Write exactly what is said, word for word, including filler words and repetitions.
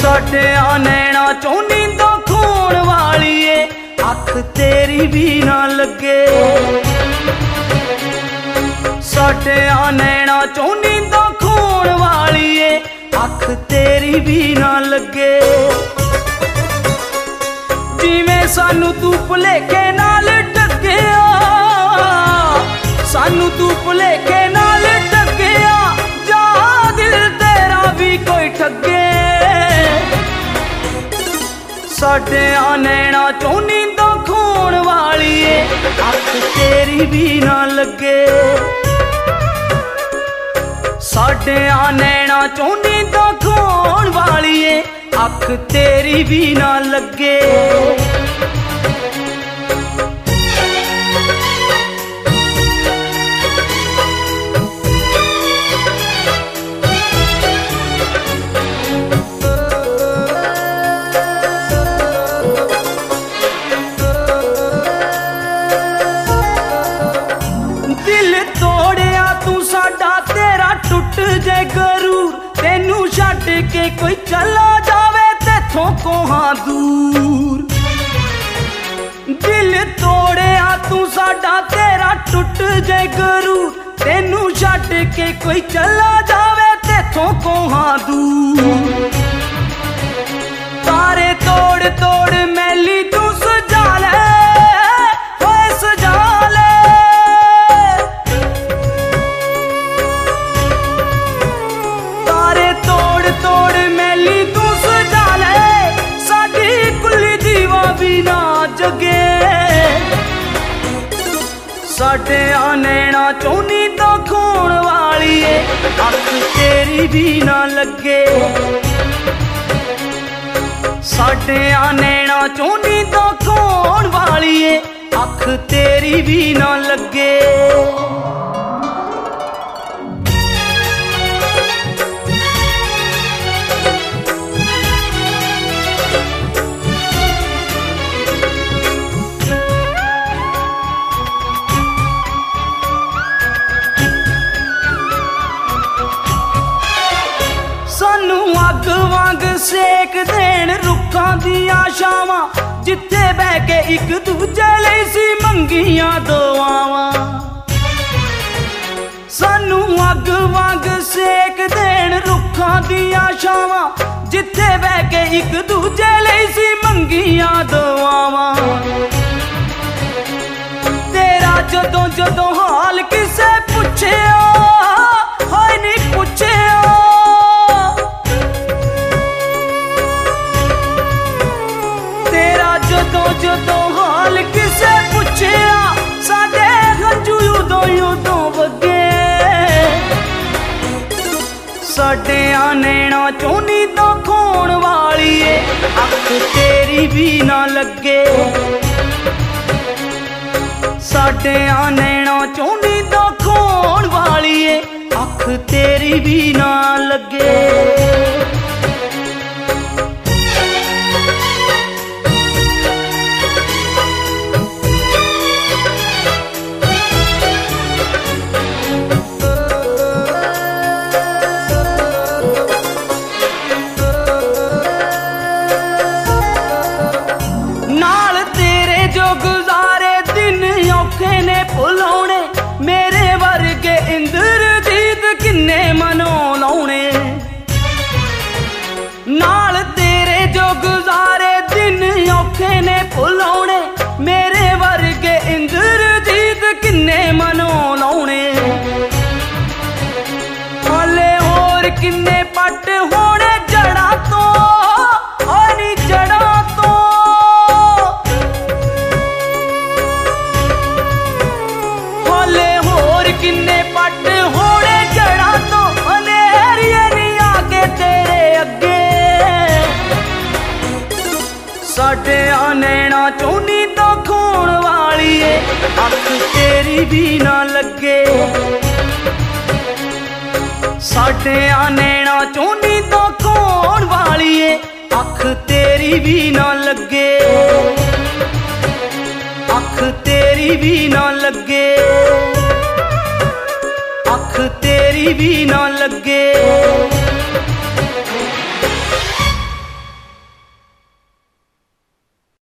साडे नैना चों नींदों खोण वाली ए, अख तेरी भी ना लगे। साडे नैना चों नींदों खोण वाली ए, अख तेरी भी ना लगे। जिवें सानू तू भुलेखे नाल ठगिया, सानू तू भुलेखे नाल ठगिया, जा दिल तेरा भी कोई ठगे। साडे नैना चों नींदों खोण वाली ए, अख तेरी भी ना लगे। साडे नैना चों नींदों खोण वाली ए, अख तेरी भी ना लगे। दिल तोड़िया तू साडा तेरा टुट जाए गरूर, तेनू छड्ड के कोई चला जावे तेथों कोहां दूर। दिल तोड़िया तू साडा तेरा टुट जाए गरूर, तेनू छड्ड के कोई चला जावे तेथों कोहां दूर। तारे तोड़ तोड़ मैली तू सजा ले, होए सजा ले। तारे तोड़ तोड़ मैली तू सजा ले, साडी कुली दीवा भी ना जगे। साडे नैना चों नींदों खोण वाली ए, अख तेरी भी ना लगे। साडे नैना चों नींदों खोण वाली ए, अख तेरी भी ना लगे। सानू अग वांग सेक देण रुखां दियां छावां, जिथे बह के एक दूजे लई सी मंगियां दुआवां। सानू अग वांग सेक देण रुखां दियां छावां, जिथे बह के एक दूजे लई सी मंगियां दुआवां। तेरा जदों जदों हाल किसे पुछया, हाय नी पुछया। जदों जदों हाल किसे पुछया, साडे हंझू उदों उदों वगे। साडे नैना चों नींदों खोण वाली ए, अख तेरी भी ना लगे। साडे नैना चों नींदों खोण वाली ए, अख तेरी भी ना लगे। भुलाने मेरे वर्गे इंद्रजीत किन्ने मनो लाने। नाल तेरे जो गुजारे दिन औखे ने भुलाने, मेरे वर्गे इंद्रजीत किन्ने मनो लाने। हाले होर किन्ने पट होने जड़ा तो, होनी जड़ा तो। किन्ने पट होने जड़ा तो, अनेरिये नहीं आके तेरे अगे। साडे नैना चों नींदों खोण वाली ए, अख तेरी भी ना लगे। साडे नैना चों नींदों खोण वाली ए, अख तेरी भी ना लगे। अख तेरी भी ना लगे, अख तेरी भी ना लगे।